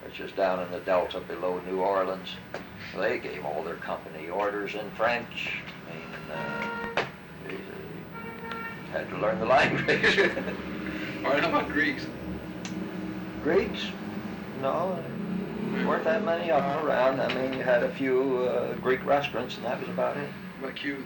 which is down in the Delta below New Orleans. They gave all their company orders in French. I mean, they had to learn the language. All right, how about Greeks? Greeks? No, there weren't that many of them around. I mean, you had a few Greek restaurants, and that was about it. What about Cubans?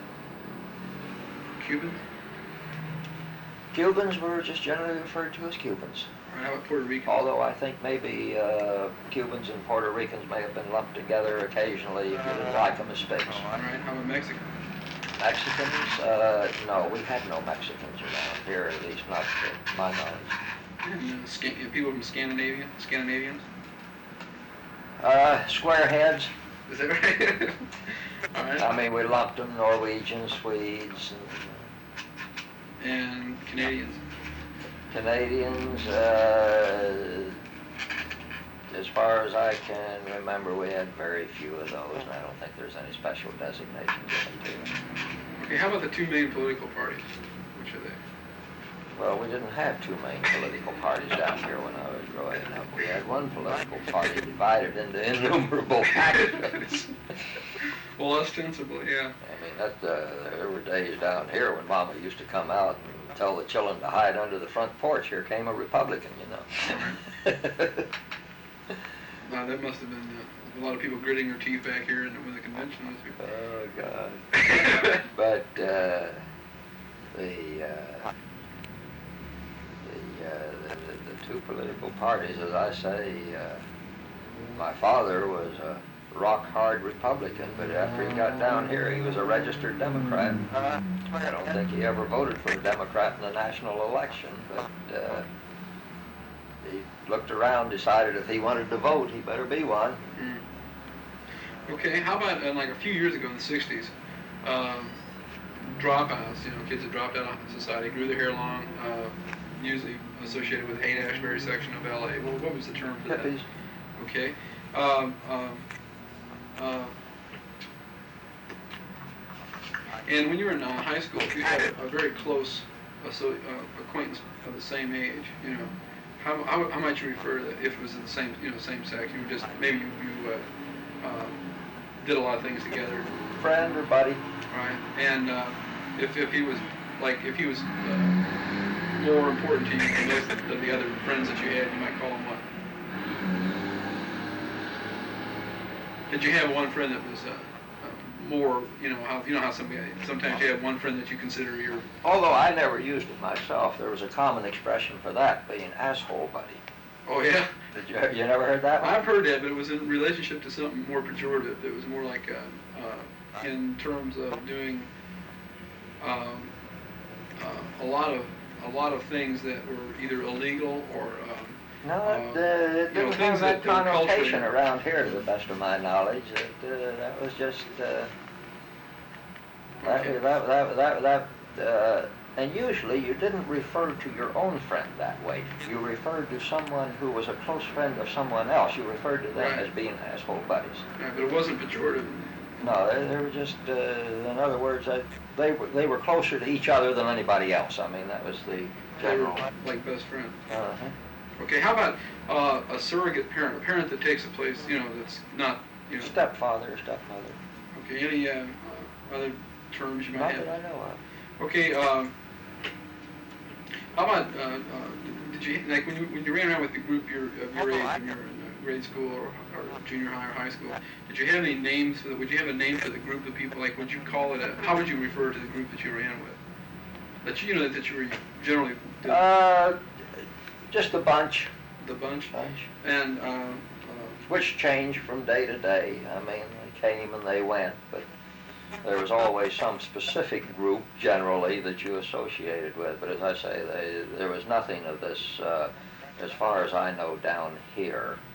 Cubans? Cubans were just generally referred to as Cubans. All right, how about Puerto Ricans? Although I think maybe Cubans and Puerto Ricans may have been lumped together occasionally if you didn't like them as space. All right, how about Mexicans? Mexicans? No, we had no Mexicans around here, at least not to my knowledge. And people from Scandinavians? Squareheads. Is that right? All right. I mean, we lumped them, Norwegians, Swedes, and Canadians. Canadians, as far as I can remember, we had very few of those, and I don't think there's any special designations given to them. Okay, how about the two main political parties? Which are they? Well, we didn't have two main political parties down here when I was growing up. We had one political party divided into innumerable factions. Well, ostensibly, yeah. I mean, there were days down here when Mama used to come out and tell the children to hide under the front porch. Here came a Republican, you know. Wow, that must have been a lot of people gritting their teeth back here when the convention was here. Oh, God. But the two political parties, as I say, my father was a rock-hard Republican, but after he got down here, he was a registered Democrat. I don't think he ever voted for a Democrat in the national election, but he looked around, decided if he wanted to vote, he better be one. Okay, how about like a few years ago in the 60s, dropouts, you know, kids that dropped out of society, grew their hair long, usually associated with Haight-Ashbury section of LA. Well, what was the term for that? Hippies. Okay. And when you were in high school, if you had a very close acquaintance of the same age, you know, how might you refer to that if it was the same, you know, same sex? You were just, maybe you did a lot of things together. Friend or buddy. Right. And if he was, like, if he was more important to you than most of the other friends that you had, you might call him what? Did you have one friend that was more, you know how sometimes you have one friend that you consider your... Although I never used it myself, there was a common expression for that being asshole buddy. Oh, yeah? Did you never heard that one? I've heard that, but it was in relationship to something more pejorative. It was more like in terms of doing a lot of things that were either illegal or no, it didn't have that connotation around here, to the best of my knowledge. That was just and usually you didn't refer to your own friend that way. You referred to someone who was a close friend of someone else. You referred to them as being asshole buddies. Yeah, but it wasn't pejorative. No, they were just, in other words, they were closer to each other than anybody else. I mean, that was the general. They were like best friends. Uh-huh. Okay, how about a surrogate parent, a parent that takes a place, you know, that's not, you know... Stepfather. Okay, any other terms you might have? Not that I know of. Okay, how about, did you, like, when you ran around with the group of your age when you were in grade school or junior high or high school, did you have any names for would you have a name for the group of people, like, would you call it how would you refer to the group that you ran with? That you know, that you were generally... Just a bunch. The bunch? Bunch. And, which changed from day to day. I mean, they came and they went, but there was always some specific group, generally, that you associated with. But as I say, there was nothing of this, as far as I know, down here.